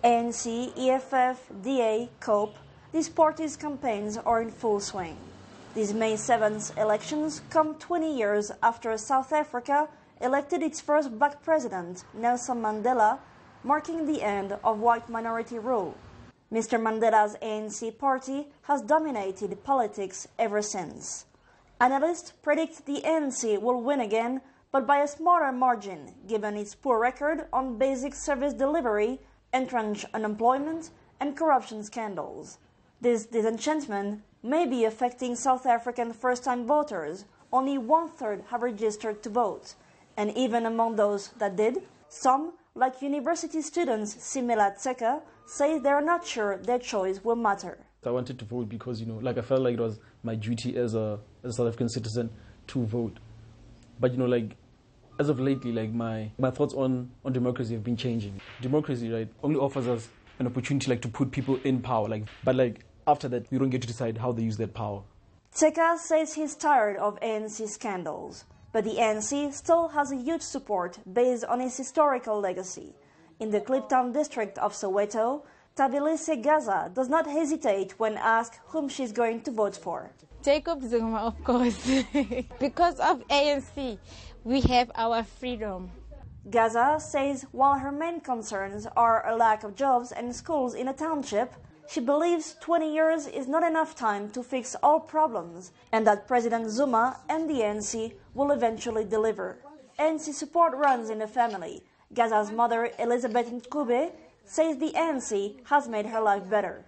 ANC, EFF, DA, COPE, these parties' campaigns are in full swing. These May 7th elections come 20 years after South Africa elected its first black president, Nelson Mandela, marking the end of white minority rule. Mr. Mandela's ANC party has dominated politics ever since. Analysts predict the ANC will win again, but by a smaller margin, given its poor record on basic service delivery, entrenched unemployment, and corruption scandals. This disenchantment may be affecting South African first-time voters. Only 1/3 have registered to vote, and even among those that did, some, like university students Simela Tseka, say they are not sure their choice will matter. I wanted to vote because, I felt like it was my duty as a South African citizen to vote. But, as of lately, my thoughts on democracy have been changing. Democracy, right, only offers us an opportunity, to put people in power, but after that, we don't get to decide how they use that power. Tseka says he's tired of ANC scandals, but the ANC still has a huge support based on its historical legacy. In the Kliptown district of Soweto, Tabilise Gaza does not hesitate when asked whom she's going to vote for. Jacob Zuma, of course. Because of ANC, we have our freedom. Gaza says while her main concerns are a lack of jobs and schools in a township, she believes 20 years is not enough time to fix all problems and that President Zuma and the ANC will eventually deliver. ANC support runs in the family. Gaza's mother, Elizabeth Nkube, says the ANC has made her life better.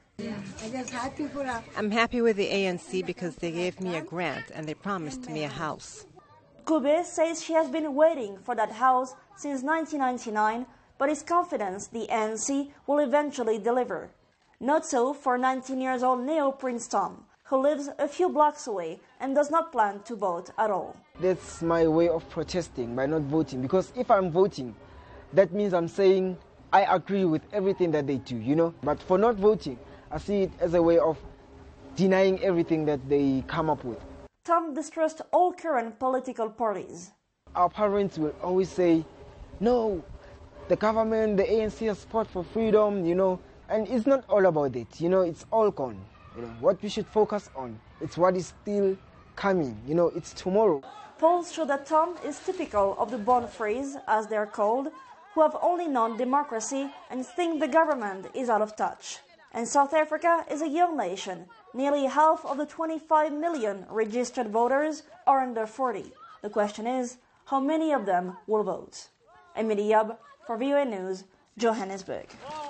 I'm happy with the ANC because they gave me a grant and they promised me a house. Nkube says she has been waiting for that house since 1999, but is confident the ANC will eventually deliver. Not so for 19-year-old Neo Prince Tom, who lives a few blocks away and does not plan to vote at all. That's my way of protesting by not voting, because if I'm voting, that means I'm saying I agree with everything that they do, But for not voting, I see it as a way of denying everything that they come up with. Tom distrusts all current political parties. Our parents will always say, no, the government, the ANC has fought for freedom, and it's not all about it, it's all gone. What we should focus on, it's what is still coming, it's tomorrow. Polls show that Tom is typical of the Born-Frees, as they're called, who have only known democracy and think the government is out of touch. And South Africa is a young nation. Nearly half of the 25 million registered voters are under 40. The question is, how many of them will vote? Emily Yab for VOA News, Johannesburg.